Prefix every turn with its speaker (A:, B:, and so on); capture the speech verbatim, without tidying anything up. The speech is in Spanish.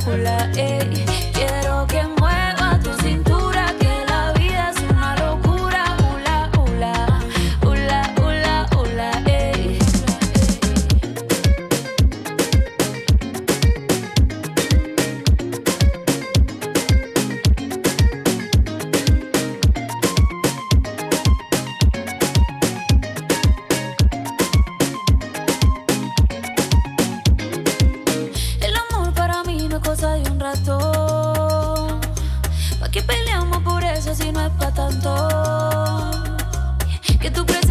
A: hula, ey. Quiero que mueva tu cintura, que la vida es una locura. Hula, hula, hula, hula, hula, ey. El amor para mí no es cosa de un rato. ¿Pa' qué peleamos por eso si no es pa' tanto? Que tú crees